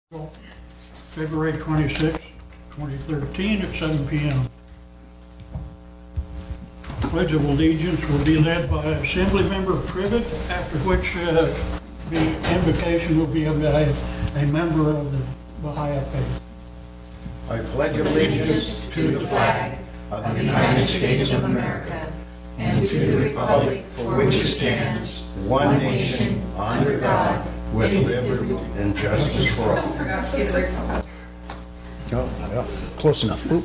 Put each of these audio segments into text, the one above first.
February 26, 2013 at 7 p.m. Pledge of Allegiance will be led by Assembly Member Privet, after which the invocation will be by a member of the Baha'i faith. I pledge allegiance to the flag of the United States of America and to the republic for which it stands, one nation, under God, with liberty and justice for all. No, well, close enough. Oop.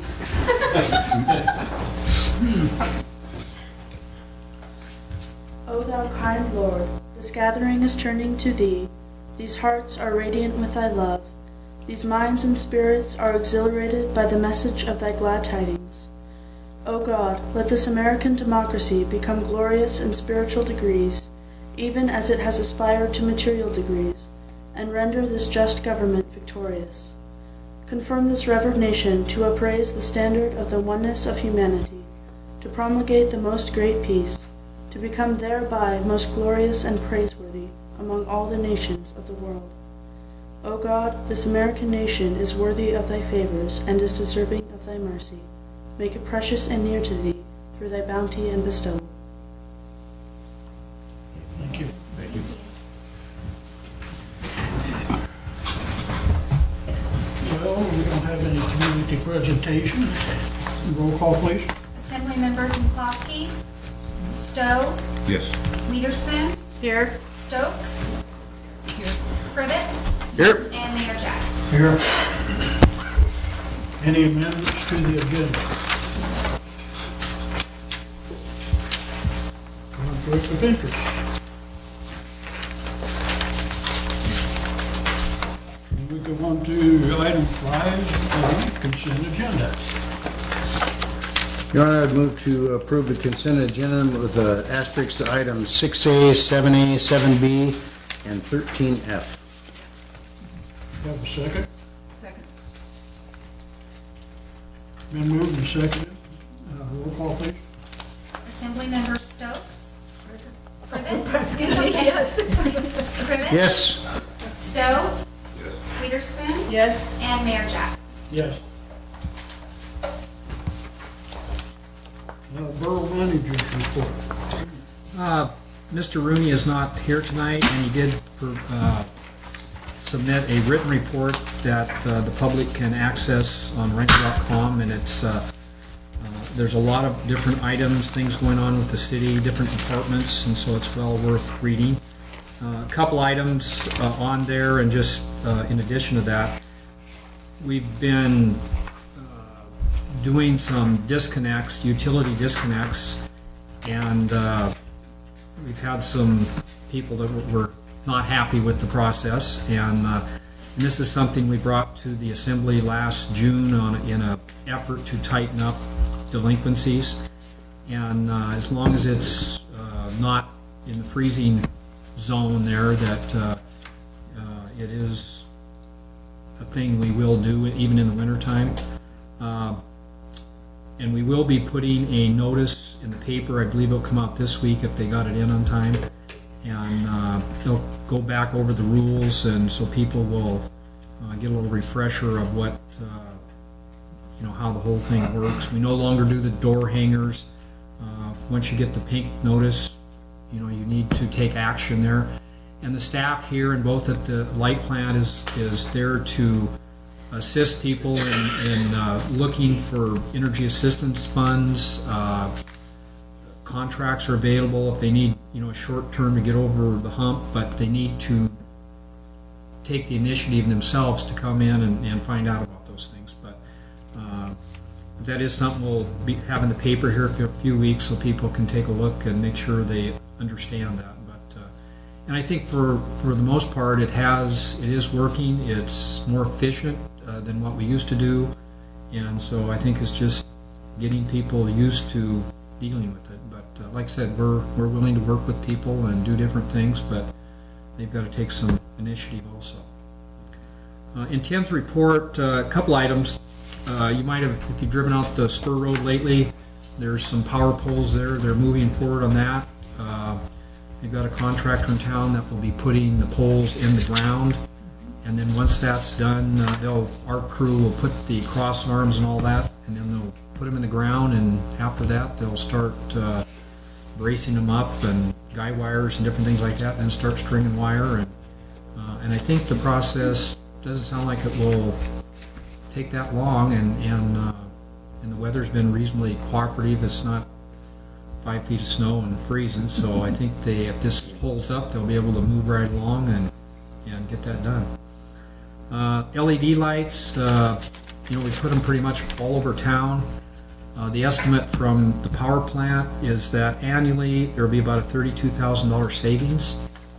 O thou kind Lord, this gathering is turning to thee. These hearts are radiant with thy love. These minds and spirits are exhilarated by the message of thy glad tidings. O God, let this American democracy become glorious in spiritual degrees, even as it has aspired to material degrees, and render this just government victorious. Confirm this revered nation to upraise the standard of the oneness of humanity, to promulgate the most great peace, to become thereby most glorious and praiseworthy among all the nations of the world. O God, this American nation is worthy of thy favors and is deserving of thy mercy. Make it precious and near to thee through thy bounty and bestowal. Thank you. Thank you. Well, we don't have any community presentation. Roll call, please. Assembly members McCloskey, Stowe, Yes. Wiederspoon, Here. Stokes, Privet, Here. and Mayor Jack. Here. Any amendments to the agenda? Conflict of interest. We go on to item 5, consent agenda. Your Honor, I'd move to approve the consent agenda with asterisks to items 6A, 7A, 7B, and 13F. Have a second? Second. Been moved and seconded. Roll call, please. Assembly member Stokes, Privet, excuse me, Privet, Yes. Stowe, Wiederspoon, Yes. and Mayor Jack. Yes. Borough Manager's report. Mr. Rooney is not here tonight, and he did submit a written report that the public can access on Renter.com, and it's there's a lot of different items, things going on with the city, different departments, and so it's well worth reading. A couple items on there, and just in addition to that, we've been doing some disconnects, utility disconnects, and we've had some people that were not happy with the process, and this is something we brought to the Assembly last June in an effort to tighten up delinquencies, and as long as it's not in the freezing zone there, that it is a thing we will do even in the wintertime. And we will be putting a notice in the paper. I believe it'll come out this week if they got it in on time. And they'll go back over the rules, and so people will get a little refresher of what, how the whole thing works. We no longer do the door hangers. Once you get the pink notice, you need to take action there. And the staff here and both at the light plant is there to assist people in looking for energy assistance funds. Contracts are available if they need, a short term to get over the hump, but they need to take the initiative themselves to come in and find out about those things. But that is something we'll be having the paper here for a few weeks so people can take a look and make sure they understand that. But and I think for the most part it is working. It's more efficient than what we used to do, and so I think it's just getting people used to dealing with it. But like I said, we're willing to work with people and do different things, but they've got to take some initiative also. In Tim's report, a couple items. You might have, if you've driven out the Spur Road lately, there's some power poles there. They're moving forward on that. They've got a contractor in town that will be putting the poles in the ground And then once that's done, our crew will put the cross arms and all that, and then they'll put them in the ground, and after that, they'll start bracing them up and guy wires and different things like that, and then start stringing wire. And I think the process doesn't sound like it will take that long, and the weather's been reasonably cooperative. It's not 5 feet of snow and freezing, so I think if this holds up, they'll be able to move right along and get that done. LED lights, we put them pretty much all over town. The estimate from the power plant is that annually there will be about a $32,000 savings.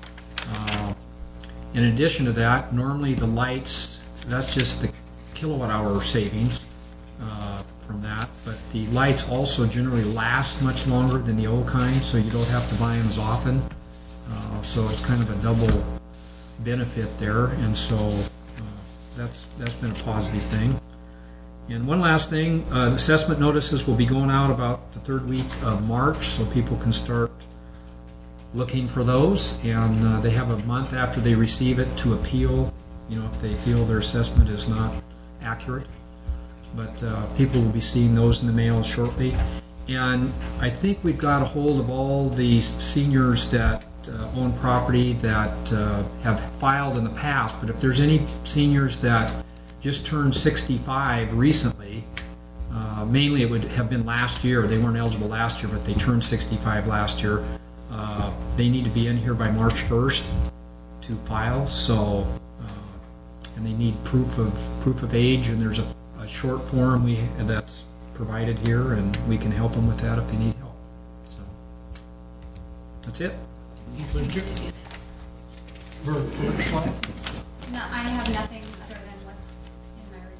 In addition to that, normally the lights, that's just the kilowatt hour savings from that, but the lights also generally last much longer than the old kind, so you don't have to buy them as often. So it's kind of a double benefit there, and so that's been a positive thing. And one last thing, the assessment notices will be going out about the 3rd week of March, so people can start looking for those, and they have a month after they receive it to appeal, if they feel their assessment is not accurate. But people will be seeing those in the mail shortly. And I think we've got a hold of all the seniors that own property that have filed in the past, but if there's any seniors that just turned 65 recently, mainly it would have been last year. They weren't eligible last year, but they turned 65 last year. They need to be in here by March 1st to file. So, and they need proof of age, and there's a short form that's provided here, and we can help them with that if they need help. So that's it. Thank you. Bert, looks like. No, I have nothing other than what's in my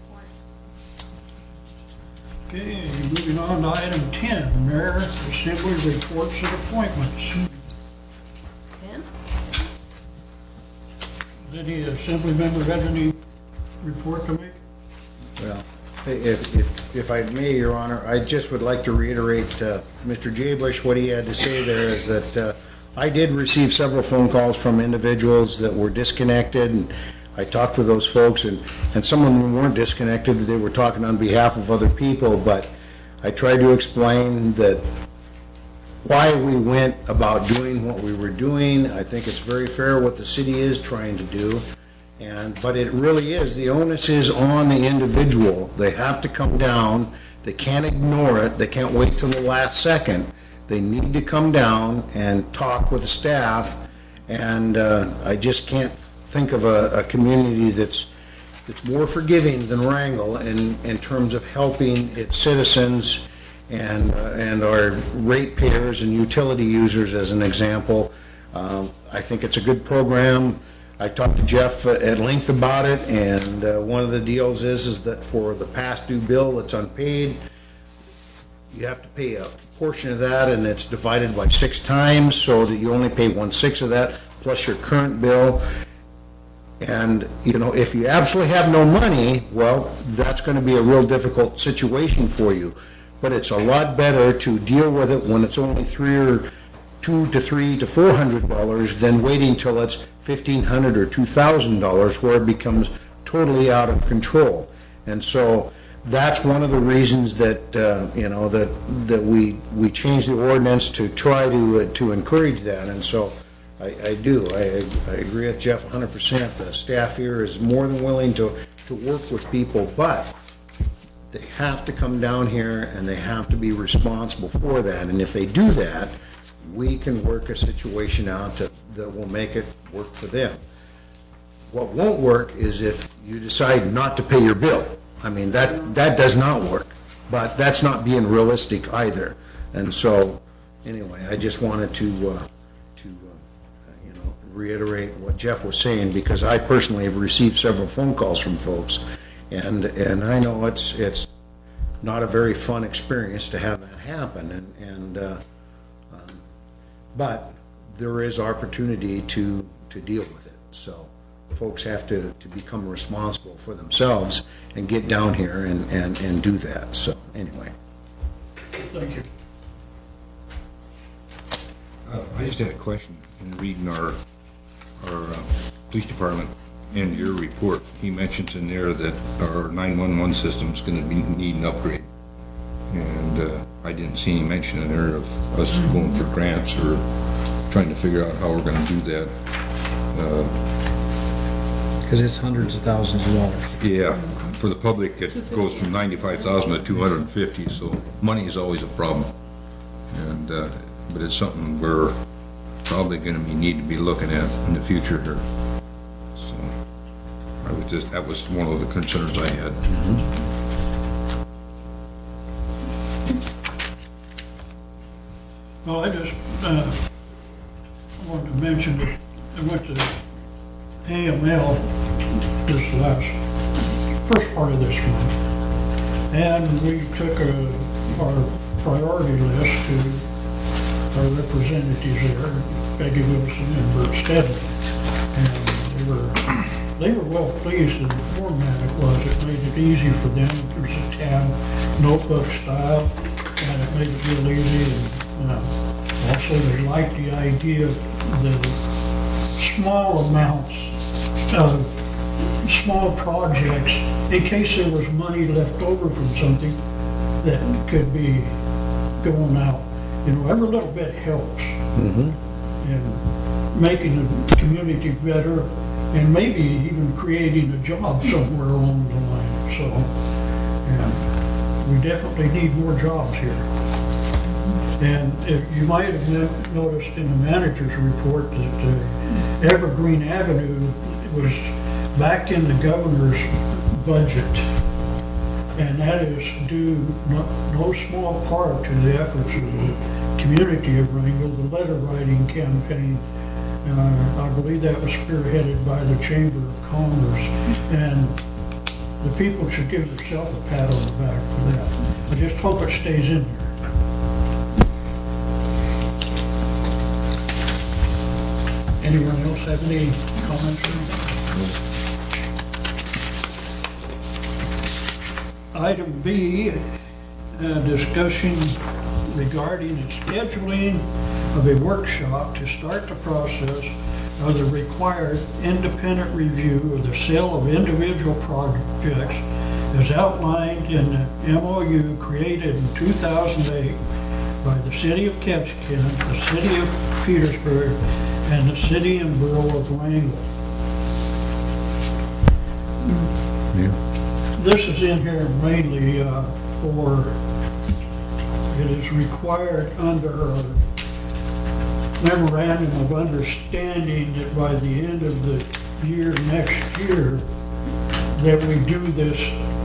report. Okay, moving on to item 10, Mayor, Assembly reports and appointments. Does any Assembly member have any report to make? Well, if I may, Your Honor, I just would like to reiterate Mr. Jablish. What he had to say there is that I did receive several phone calls from individuals that were disconnected, and I talked with those folks, and some of them weren't disconnected. They were talking on behalf of other people, but I tried to explain that why we went about doing what we were doing. I think it's very fair what the city is trying to do. But it really is, the onus is on the individual. They have to come down. They can't ignore it. They can't wait till the last second. They need to come down and talk with the staff. And I just can't think of a community that's more forgiving than Wrangell in terms of helping its citizens and our ratepayers and utility users, as an example. I think it's a good program. I talked to Jeff at length about it, and one of the deals is that for the past due bill that's unpaid, you have to pay a portion of that, and it's divided by 6 times, so that you only pay 1/6 of that plus your current bill. And if you absolutely have no money, well, that's going to be a real difficult situation for you. But it's a lot better to deal with it when it's only $200 to $300 to $400 than waiting till it's $1,500 or $2,000, where it becomes totally out of control. And so that's one of the reasons that that we changed the ordinance to try to encourage that. And so I agree with Jeff 100%. The staff here is more than willing to work with people, but they have to come down here and they have to be responsible for that. And if they do that, we can work a situation out that will make it work for them. What won't work is if you decide not to pay your bill. I mean, that does not work, but that's not being realistic either. And so, anyway, I just wanted to reiterate what Jeff was saying, because I personally have received several phone calls from folks, and I know it's not a very fun experience to have that happen, but there is opportunity to deal with it. So folks have to become responsible for themselves and get down here and do that. So anyway. Thank you. I just had a question in reading our police department end of your report, he mentions in there that our 911 system's gonna need an upgrade. And I didn't see any mention in there of us going for grants or trying to figure out how we're gonna do that. Because it's hundreds of thousands of dollars. Yeah, for the public, it goes from 95,000 to 250, so money is always a problem. And, but it's something we're probably gonna need to be looking at in the future here. So, that was one of the concerns I had. Well, I just wanted to mention that I went to AML first part of this month, and we took our priority list to our representatives there, Peggy Wilson and Bert Stedman, and they were well pleased with the format it was. It made it easy for them. It was a tab notebook style, and it made it real easy. And also, they liked the idea of the small amounts of small projects, in case there was money left over from something that could be going out. You know, every little bit helps in making the community better and maybe even creating a job somewhere along the line. So, and we definitely need more jobs here. And you might have noticed in the manager's report that Evergreen Avenue was back in the governor's budget. And that is due no small part to the efforts of the community of Wrangell, the letter writing campaign. I believe that was spearheaded by the Chamber of Commerce. And the people should give themselves a pat on the back for that. I just hope it stays in there. Anyone else have any comments or anything? Item B, discussion regarding the scheduling of a workshop to start the process of the required independent review of the sale of individual projects as outlined in the MOU created in 2008 by the City of Ketchikan, the City of Petersburg, and the City and Borough of Wrangell. This is in here mainly for, it is required under our memorandum of understanding that by the end of the year, next year, that we do this,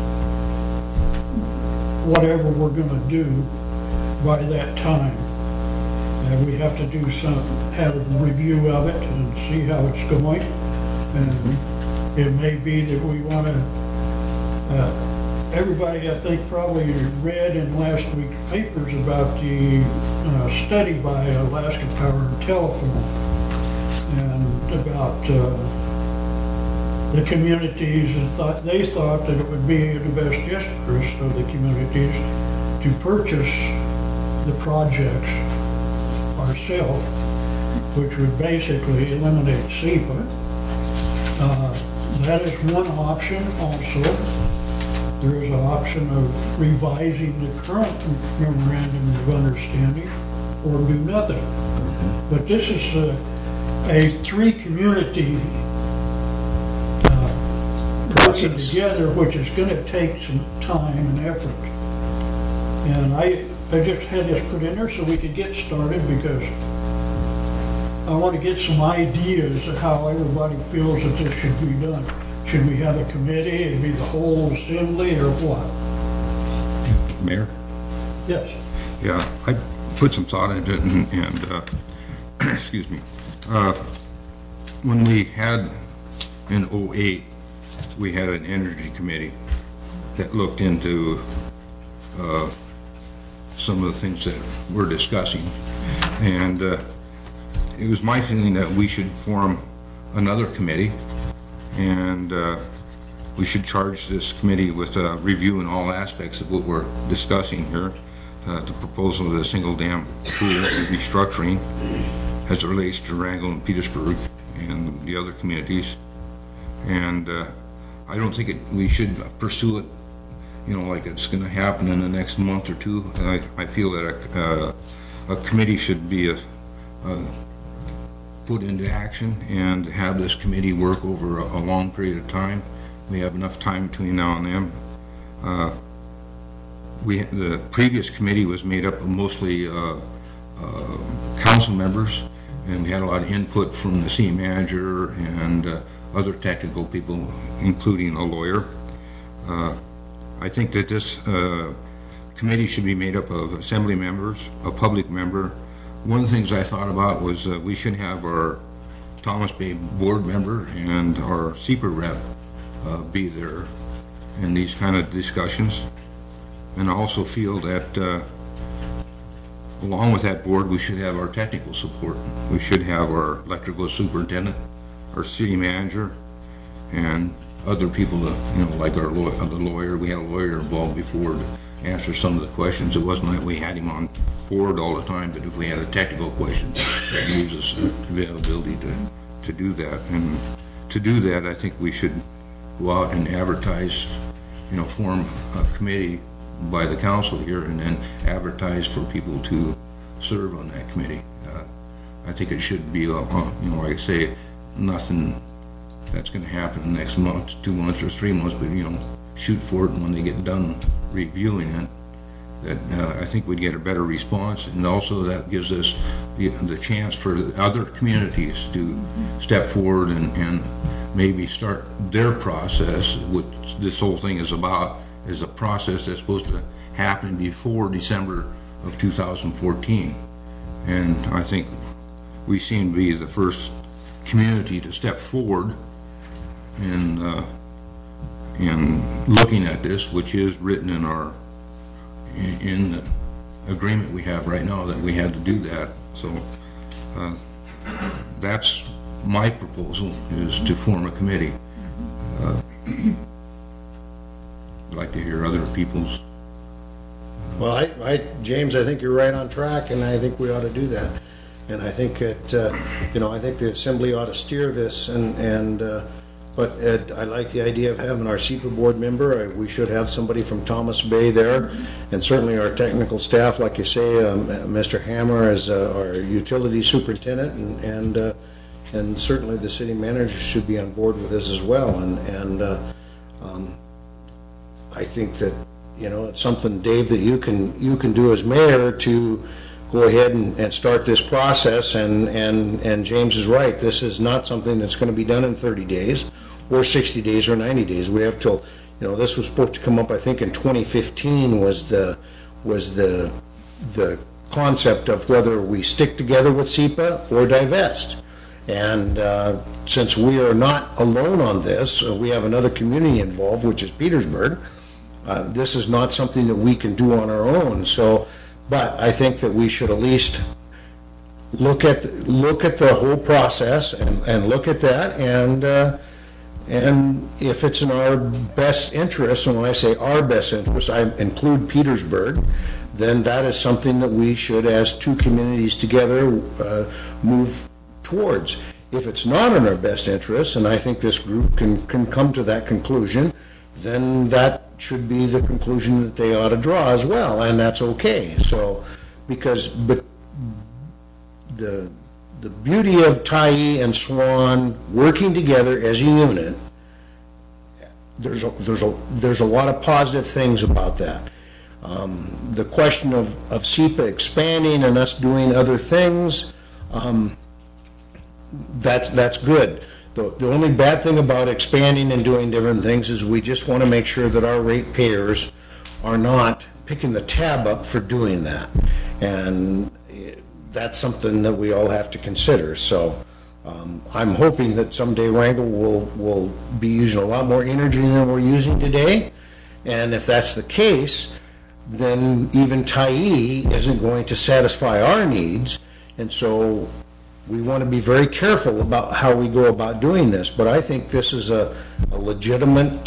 whatever we're gonna do by that time. And we have to do have a review of it and see how it's going. And it may be that we want to, everybody I think probably read in last week's papers about the study by Alaska Power and Telephone and about the communities, and they thought that it would be in the best interest of the communities to purchase the projects ourselves, which would basically eliminate SEPA. That is one option also. There is an option of revising the current memorandum of understanding or do nothing. But this is a three-community working together, which is going to take some time and effort. And I just had this put in there so we could get started, because I want to get some ideas of how everybody feels that this should be done. Should we have a committee? It'd be the whole assembly or what? Mayor? Yes. Yeah, I put some thought into it, and excuse me. When we had in 2008, we had an energy committee that looked into some of the things that we're discussing, and it was my feeling that we should form another committee, and we should charge this committee with reviewing all aspects of what we're discussing here. The proposal of the single dam pool restructuring as it relates to Wrangell and Petersburg and the other communities. And I don't think we should pursue it, you know, like it's going to happen in the next month or two. I feel that a committee should be put into action and have this committee work over a long period of time. We have enough time between now and then. The previous committee was made up of mostly council members, and we had a lot of input from the city manager and other technical people, including a lawyer. I think that this committee should be made up of assembly members, a public member. One of the things I thought about was we should have our Thomas Bay board member and our SEPA rep be there in these kind of discussions. And I also feel that along with that board, we should have our technical support. We should have our electrical superintendent, our city manager, and other people, you know, like the lawyer. We had a lawyer involved before to answer some of the questions. It wasn't like we had him on board all the time, but if we had a technical question, that gives us availability to do that. And to do that, I think we should go out and advertise, you know, form a committee by the council here, and then advertise for people to serve on that committee. I think it should be, you know, like I say, nothing that's going to happen in the next month, 2 months, or 3 months, but, you know, shoot for it, and when they get done reviewing it, that I think we'd get a better response, and also that gives us the chance for other communities to step forward and maybe start their process. What this whole thing is about is a process that's supposed to happen before December of 2014. And I think we seem to be the first community to step forward in looking at this, which is written in the agreement we have right now that we had to do that. So that's my proposal, is to form a committee. I'd like to hear other people's. Well, James, I think you're right on track, and I think we ought to do that. And I think that, you know, I think the assembly ought to steer this, but I like the idea of having our SEPA board member. We should have somebody from Thomas Bay there, and certainly our technical staff, like you say, Mr. Hammer as our utility superintendent, and certainly the city manager should be on board with this as well. And I think that, you know, it's something, Dave, that you can do as mayor to go ahead and start this process. And James is right. This is not something that's going to be done in 30 days or 60 days or 90 days. We have till, you know, this was supposed to come up, I think, in 2015 was the concept of whether we stick together with SEPA or divest. And since we are not alone on this, we have another community involved, which is Petersburg. This is not something that we can do on our own. So, but I think that we should at least look at the whole process and look at that, and if it's in our best interest, and when I say our best interest, I include Petersburg, then that is something that we should, as two communities together, move towards. If it's not in our best interest, and I think this group can come to that conclusion, then that should be the conclusion that they ought to draw as well, and that's okay. So, but the beauty of Tyee and Swan working together as a unit, there's a lot of positive things about that. The question of SEPA expanding and us doing other things, that's good. The only bad thing about expanding and doing different things is we just want to make sure that our ratepayers are not picking the tab up for doing that. And that's something that we all have to consider. So I'm hoping that someday Wrangell will be using a lot more energy than we're using today. And if that's the case, then even Tyee isn't going to satisfy our needs. And so we want to be very careful about how we go about doing this. But I think this is a legitimate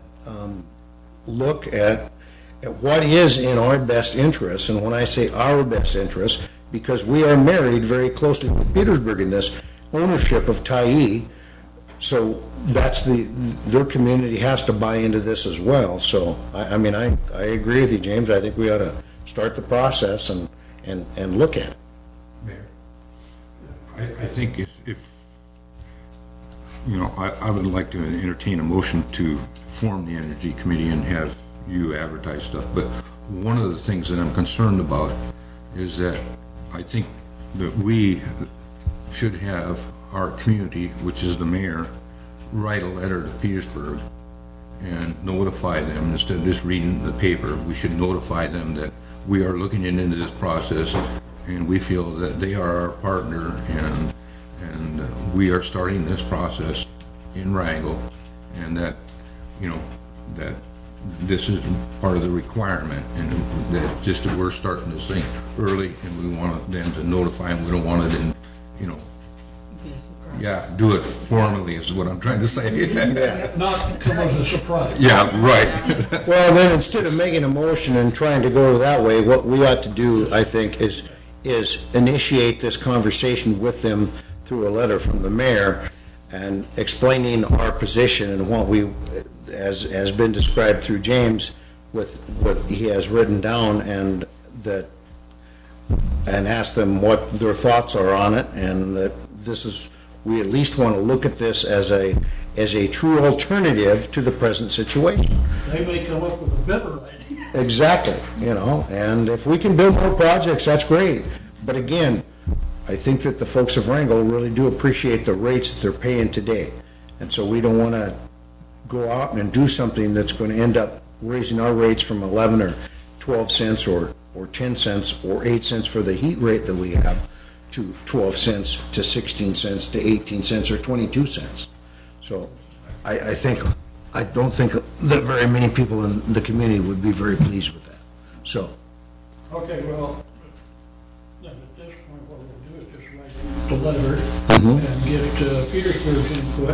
look at what is in our best interest. And when I say our best interest, because we are married very closely with Petersburg in this, ownership of Tyee So that's their community has to buy into this as well. So, I mean, I agree with you, James. I think we ought to start the process and look at it. Mayor, I think if you know, I would like to entertain a motion to form the Energy Committee and have you advertise stuff. But one of the things that I'm concerned about is that I think that we should have our community, which is the mayor, write a letter to Petersburg and notify them, instead of just reading the paper. We should notify them that we are looking into this process and we feel that they are our partner, and we are starting this process in Wrangell, and that, you know, that this is part of the requirement, and that just that we're starting this thing early, and we want them to notify them. We don't want it in, you know, yeah, do it formally is what I'm trying to say. Not come as a surprise. Yeah, right. Well, then instead of making a motion and trying to go that way, what we ought to do, I think, is initiate this conversation with them through a letter from the mayor and explaining our position and what we, as has been described through James, with what he has written down, and ask them what their thoughts are on it, and that this is, we at least want to look at this as a true alternative to the present situation. They may come up with a better idea. Exactly, you know, and if we can build more projects, that's great. But again, I think that the folks of Wrangell really do appreciate the rates that they're paying today. And so we don't want to go out and do something that's going to end up raising our rates from 11 or 12 cents or 10 cents or 8 cents for the heat rate that we have to 12 cents to 16 cents to 18 cents or 22 cents. So I don't think that very many people in the community would be very pleased with that. So. Okay, well, then at this point, what we'll do is just write the letter and get Petersburg's input,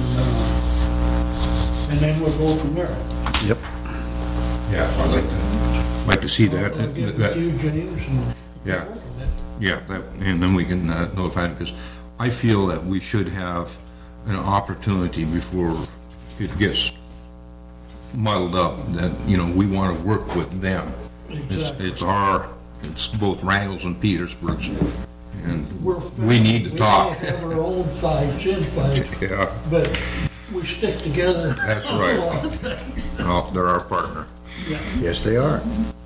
and then we'll go from there. Yep. Yeah, I'd like to see that. I'll get with you, James, and Yeah. Yeah, and then we can notify them, because I feel that we should have an opportunity before it gets muddled up, that, you know, we want to work with them. Exactly. It's both Wrangell's and Petersburg's, and we're we need to talk. We all have our own fights, infights, Yeah, but we stick together. that's right. Well, they're our partner. Yeah. Yes, they are.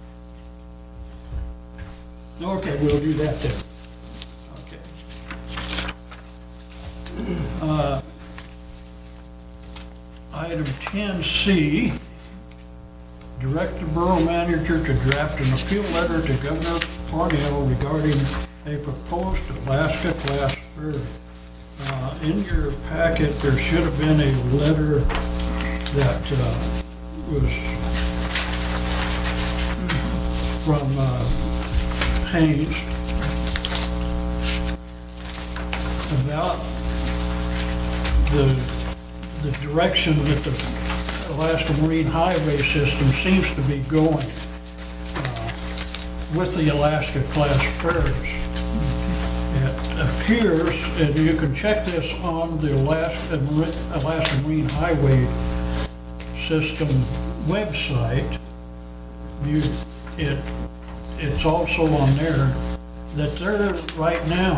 Okay, we'll do that then. Okay. Item 10C, direct the borough manager to draft an appeal letter to Governor Parnell regarding a proposed Alaska class ferry. In your packet, there should have been a letter that was from Haynes about the direction that the Alaska Marine Highway System seems to be going with the Alaska class ferries. It appears, and you can check this on the Alaska Marine Highway System website. It's also on there that they're right now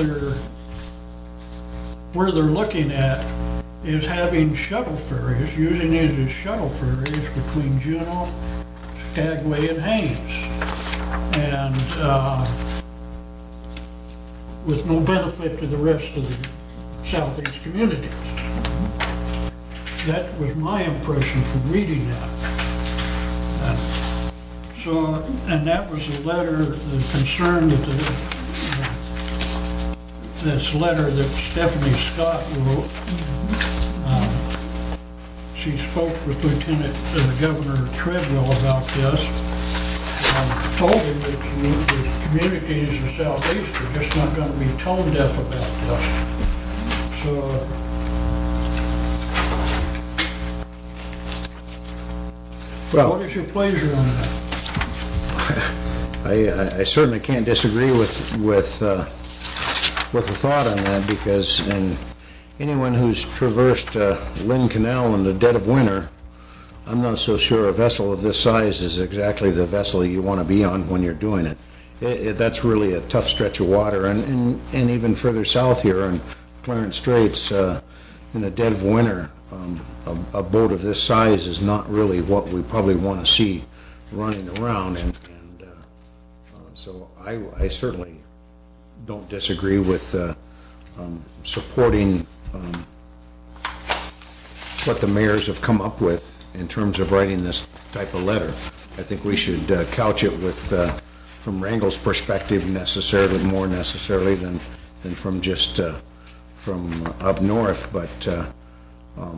where they're looking at is having shuttle ferries, using it as shuttle ferries between Juneau, Skagway, and Haynes, and with no benefit to the rest of the southeast communities. That was my impression from reading that. And that was a letter, the concern that this letter that Stephanie Scott wrote. She spoke with Lieutenant Governor Treadwell about this, and told him that the communities in the southeast are just not going to be tone deaf about this. So, Well, what is your pleasure on that? I certainly can't disagree with the thought on that, because, and anyone who's traversed Lynn Canal in the dead of winter, I'm not so sure a vessel of this size is exactly the vessel you want to be on when you're doing it. That's really a tough stretch of water, and even further south here on Clarence Straits, in the dead of winter, a boat of this size is not really what we probably want to see running around, and so I certainly don't disagree with supporting what the mayors have come up with in terms of writing this type of letter. I think we should couch it with, from Wrangell's perspective, more necessarily than from just from up north. But I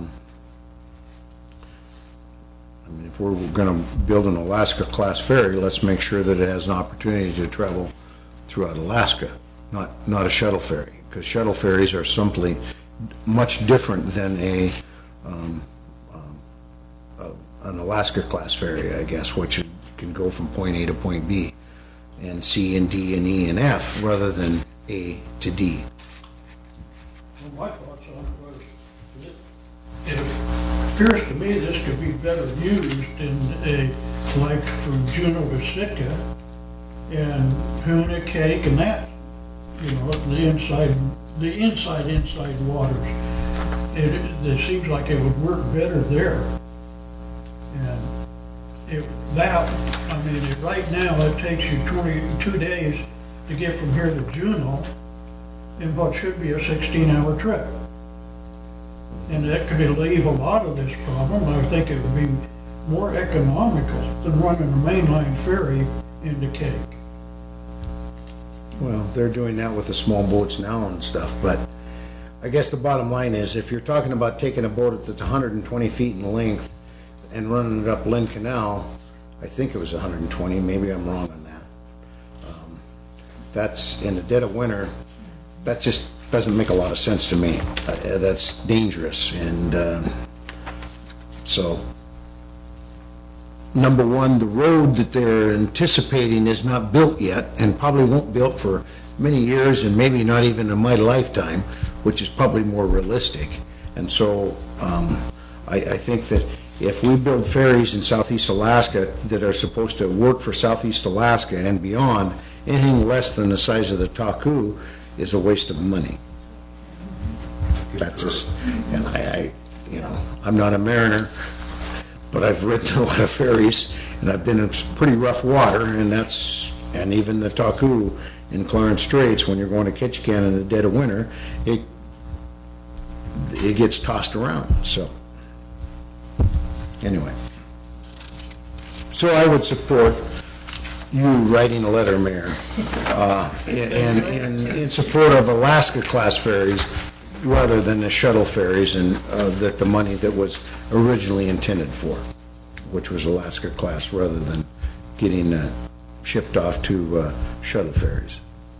mean, if we're going to build an Alaska-class ferry, let's make sure that it has an opportunity to travel throughout Alaska, not a shuttle ferry, because shuttle ferries are simply much different than an Alaska-class ferry, I guess, which can go from point A to point B, and C and D and E and F, rather than A to D. Well, my thoughts on it was, it appears to me this could be better used in like from Juneau to Sitka and Hoona, Cake, and that, the inside waters. It seems like it would work better there. And right now it takes you 22 days to get from here to Juneau in what should be a 16-hour trip. And that could relieve a lot of this problem. I think it would be more economical than running a mainline ferry into Cake. Well, they're doing that with the small boats now and stuff, but I guess the bottom line is, if you're talking about taking a boat that's 120 feet in length and running it up Lynn Canal, I think it was 120, maybe I'm wrong on that. That's in the dead of winter, that just doesn't make a lot of sense to me. That's dangerous, and so, number one, the road that they're anticipating is not built yet, and probably won't be built for many years, and maybe not even in my lifetime, which is probably more realistic. And so I think that if we build ferries in Southeast Alaska that are supposed to work for Southeast Alaska and beyond, anything less than the size of the Taku is a waste of money. That's just, and I'm not a mariner, but I've ridden a lot of ferries, and I've been in pretty rough water, and even the Taku in Clarence Straits, when you're going to Ketchikan in the dead of winter, it gets tossed around. So anyway, so I would support you writing a letter, Mayor, in support of Alaska-class ferries rather than the shuttle ferries, and that the money that was originally intended for, which was Alaska-class, rather than getting shipped off to shuttle ferries.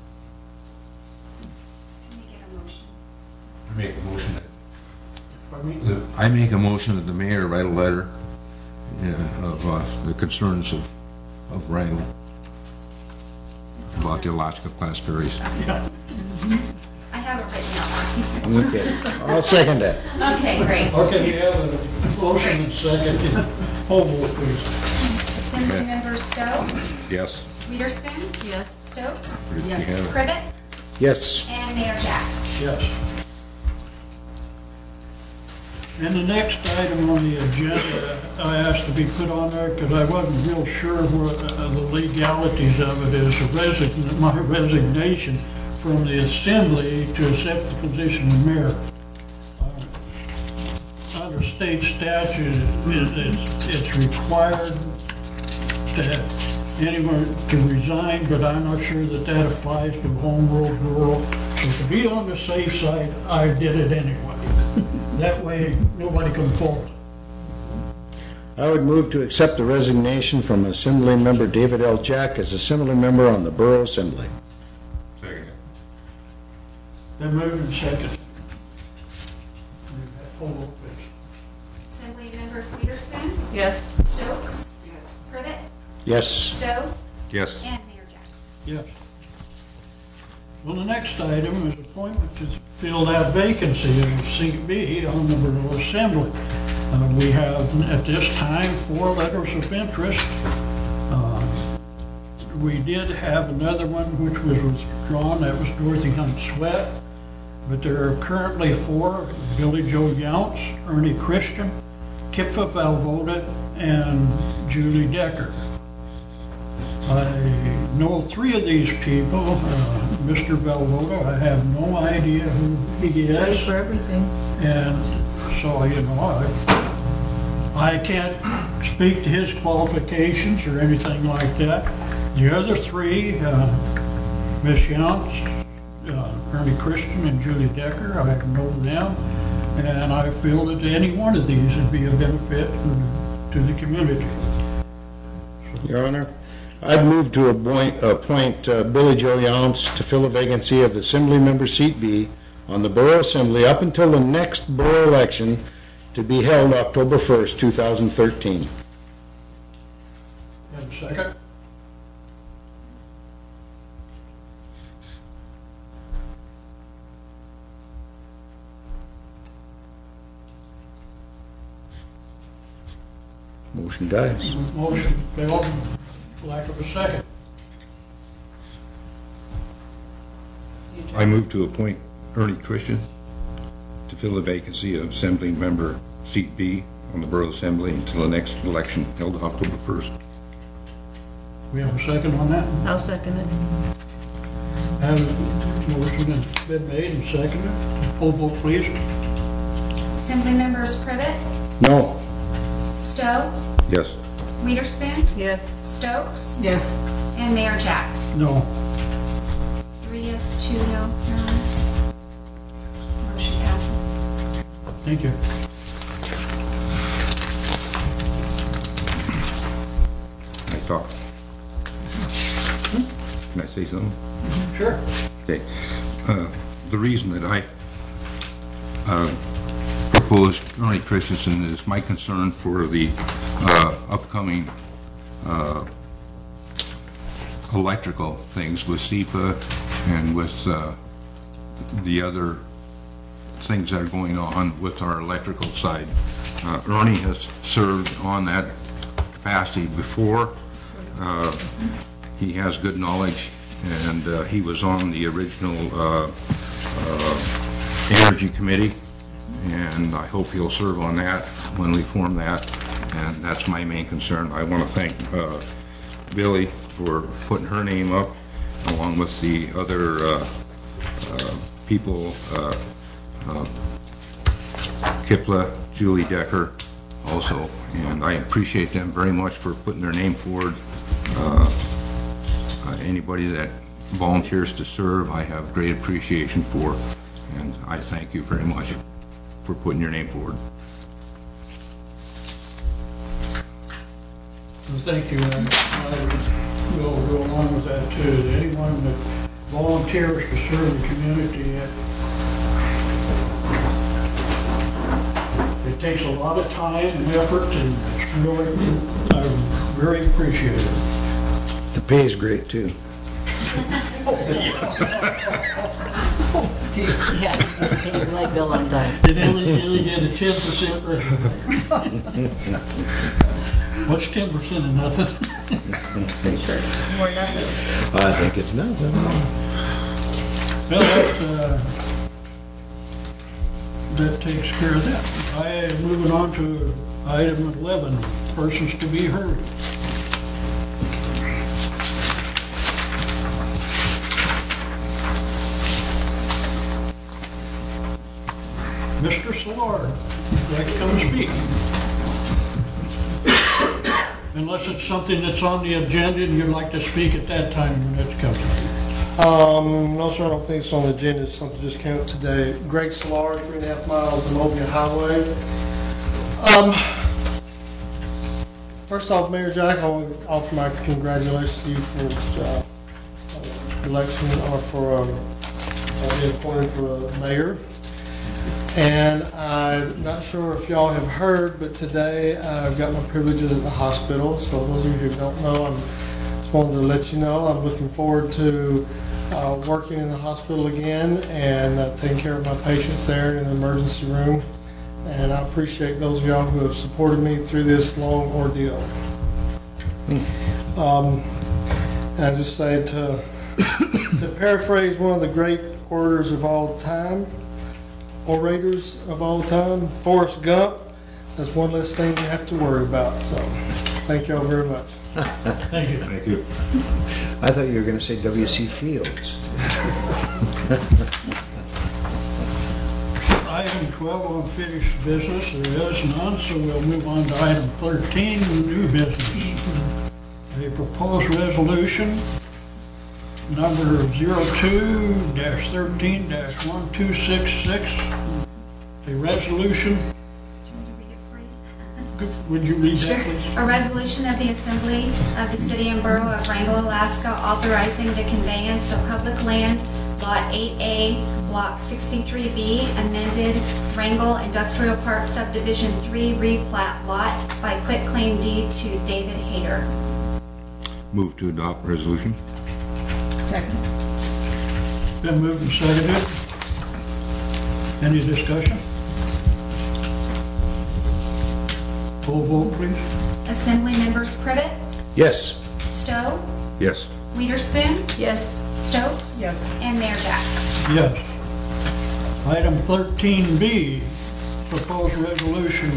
I make a motion that the mayor write a letter of the concerns of Wrangell about the Alaska-class ferries. I have it written out. Okay, I'll second that. Okay, great. Okay, we have a motion and second. Poll vote, please. Assemblymember Stowe? Yes. Witherspoon? Yes. Stokes? Yes. Privet? Yes. And Mayor Jack? Yes. And the next item on the agenda, I asked to be put on there because I wasn't real sure what the legalities of it is. My resignation from the Assembly to accept the position of mayor. Under state statute, it's required to anyone to resign, but I'm not sure that applies to home rule rural. So to be on the safe side, I did it anyway. That way, nobody can fault. I would move to accept the resignation from Assembly Member David L. Jack as Assembly Member on the Borough Assembly. Second. Then move and second. Poll vote, please. Assembly members Witherspoon? Yes. Stokes? Yes. Privet? Yes. Stowe? Yes. And Mayor Jack? Yes. Well, the next item is appointment to fill that vacancy in seat B on the Borough Assembly. We have at this time 4 letters of interest. We did have another one which was withdrawn, that was Dorothy Hunt Sweat. But there are currently 4, Billy Joe Younts, Ernie Christian, Kipfa Valvoda, and Julie Decker. I know 3 of these people. Mr. Valvoda, I have no idea who he is. For everything. And so, you know, I can't speak to his qualifications or anything like that. The other 3, Miss Younts, Ernie Christian and Julie Decker, I know them, and I feel that any one of these would be a benefit to the community. Your Honor, I'd move to appoint Billy Joe Younts to fill a vacancy of Assembly Member Seat B on the Borough Assembly up until the next borough election to be held October 1st, 2013. Have a second? Motion dies. Motion failed, lack of a second. I move to appoint Ernie Christian to fill the vacancy of Assembly Member Seat B on the Borough Assembly until the next election held October 1st. We have a second on that? I'll second it. Have a motion has been made and seconded. Full vote, please. Assembly members Privet, No. Stowe, Yes. Wiederspin, Yes. Stokes, Yes. and Mayor Jack. No. 3 yes, 2 no, Your Honor. Motion passes. Thank you. Can I talk? Can I say something? Sure. Okay. The reason that I proposed Ernie Christensen is my concern for the upcoming electrical things with SEPA and with the other things that are going on with our electrical side. Ernie has served on that capacity before. He has good knowledge, and he was on the original Energy Committee, and I hope he'll serve on that when we form that, and that's my main concern. I want to thank Billy for putting her name up, along with the other people, Kipla, Julie Decker also, and I appreciate them very much for putting their name forward. Anybody that volunteers to serve, I have great appreciation for, and I thank you very much for putting your name forward. Well, thank you. I will go along with that too. Anyone that volunteers to serve the community, it takes a lot of time and effort, and it's really, I very appreciate it. The pay is great, too. Yeah, pay your light bill on time. It only get a 10% raise. What's 10% of nothing? Pretty sure it's more than nothing. I think it's nothing. Well, that takes care of that. I am moving on to item 11, persons to be heard. Mr. Solar, would you like to come and speak? Unless it's something that's on the agenda and you'd like to speak at that time when it comes. No, sir, I don't think it's on the agenda. It's something that just came up today. Greg Solar, 3.5 miles of Mobian Highway. First off, Mayor Jack, I want to offer my congratulations to you for election or for being appointed for the mayor. And I'm not sure if y'all have heard, but today I've got my privileges at the hospital. So those of you who don't know, I just wanted to let you know I'm looking forward to working in the hospital again and taking care of my patients there in the emergency room. And I appreciate those of y'all who have supported me through this long ordeal. And I just say to paraphrase one of the great orators of all time, Forrest Gump, that's one less thing you have to worry about. So, thank y'all very much. Thank you. Thank you. I thought you were going to say W.C. Fields. Item 12, unfinished business, there is none, so we'll move on to item 13, new business. A proposed resolution, number 02-13-1266, a resolution, Do you want to read it for you? would you read Sure. that, please? A resolution of the Assembly of the City and Borough of Wrangell, Alaska, authorizing the conveyance of public land, Lot 8A, Block 63B, amended Wrangell Industrial Park Subdivision 3 replat lot by quitclaim deed to David Hayter. Move to adopt resolution. Second. Been moved and seconded. Any discussion? Full vote, please. Assembly members Privet, Yes. Stowe, Yes. Witherspoon, Yes. Stokes, Yes. and Mayor Jack. Yes. Item 13B, proposed resolution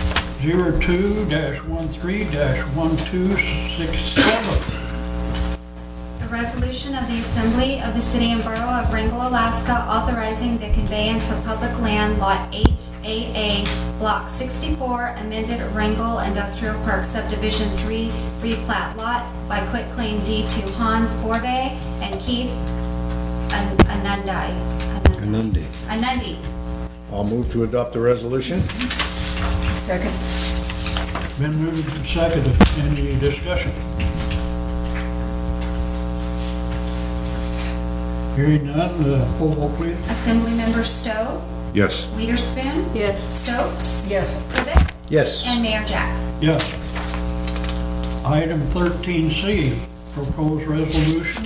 02-13-1267. A resolution of the Assembly of the City and Borough of Wrangell, Alaska, authorizing the conveyance of public land, Lot 8AA, Block 64, amended Wrangell Industrial Park Subdivision 3 replat lot by quitclaim deed to Hans Borbe and Keith Anundi. I'll move to adopt the resolution. Second. Been moved and seconded. Any discussion? Hearing none, full vote, please. Assembly members Stowe, Yes. Witherspoon, Yes. Stokes, Yes. Privet, Yes. and Mayor Jack. Yes. Item 13C, proposed resolution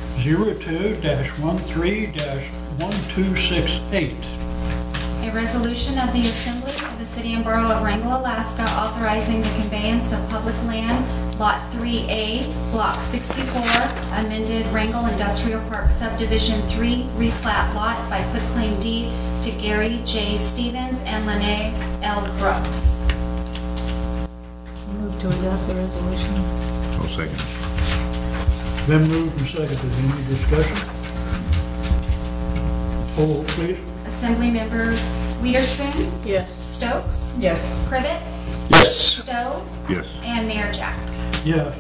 02-13-1268. A resolution of the Assembly of the City and Borough of Wrangell, Alaska, authorizing the conveyance of public land, Lot 3A, Block 64, amended Wrangell Industrial Park Subdivision 3 replat lot by quitclaim deed to Gary J. Stevens and Lene L. Brooks. Move to adopt the resolution. I'll second. Been moved and seconded. Any discussion? Full vote, please. Assembly members Witherspoon, Yes. Stokes, Yes. Privet, Yes. Stowe, Yes. and Mayor Jack. Yes.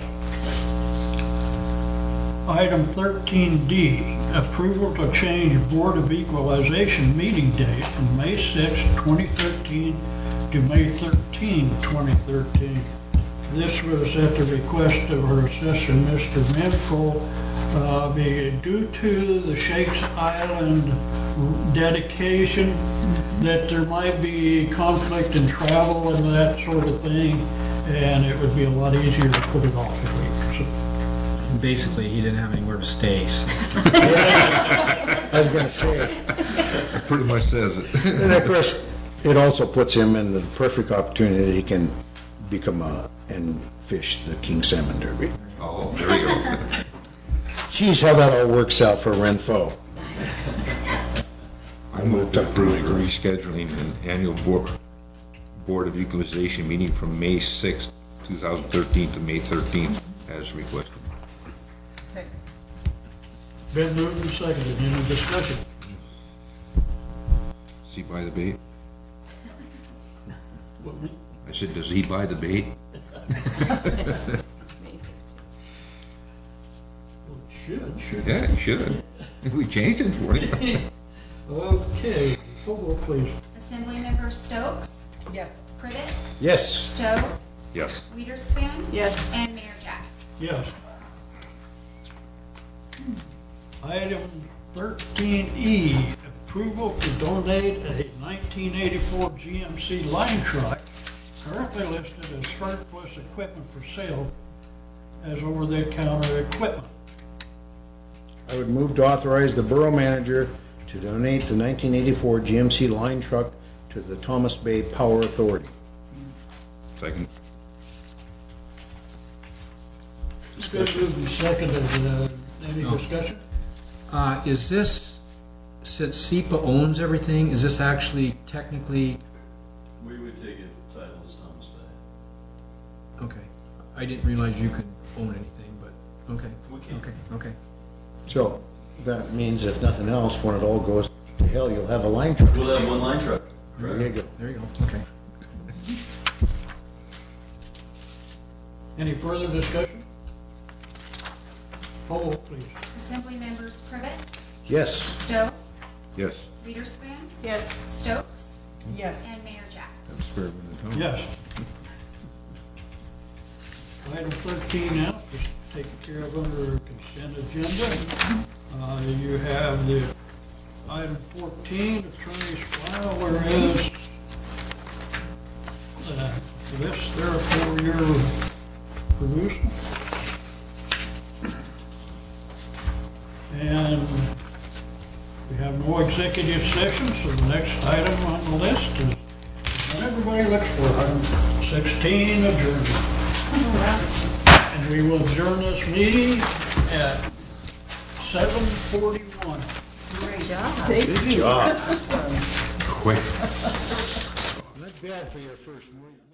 Item 13D, approval to change Board of Equalization meeting date from May 6, 2013 to May 13, 2013. This was at the request of our assessor, Mr. Menfro, due to the Shakes Island dedication, that there might be conflict in travel and that sort of thing, and it would be a lot easier to put it off a week. So, Basically, he didn't have anywhere to stay, so. I was going to say. That pretty much says it. And of course, it also puts him in the perfect opportunity that he can become and fish the king salmon derby. Oh, there you go. Geez, how that all works out for Renfro. I move to approve rescheduling an annual Board of Equalization meeting from May 6, 2013 to May 13th as requested. Second. been moved and seconded. Any discussion? Does he buy the bait? I said, does he buy the bait? Should. Yeah, he should. We changed it for him. Okay, full vote, please. Assembly members Stokes, Yes. Privet, Yes. Stowe, Yes. Witherspoon, Yes. and Mayor Jack. Yes. Item 13E, approval to donate a 1984 GMC line truck currently listed as surplus equipment for sale as over-the-counter equipment. I would move to authorize the borough manager to donate the 1984 GMC line truck to the Thomas Bay Power Authority. Second. It's been moved and seconded. Any No. discussion? Is this, since SEPA owns everything, is this actually technically, We would take it title as Thomas Bay. okay, I didn't realize you could own anything, but, okay, We can. okay. So that means if nothing else, when it all goes to hell, you'll have a line truck. We'll have one line truck. There you go. There you go, okay. Any further discussion? Poll, please. Assembly members Privet, Yes. Stowe, Yes. Witherspoon, Yes. Stokes, Yes. and Mayor Jack. That's fair, isn't it, Tom? Yes. Item 13 now, just taken care of under consent agenda. You have the item 14, attorney's file, whereas this there for your perusal. And we have no executive session, so the next item on the list is, when everybody looks for item 16, adjournment. And we will adjourn this meeting at 7:41. Great job. Good job. Quick. Not bad for your first week.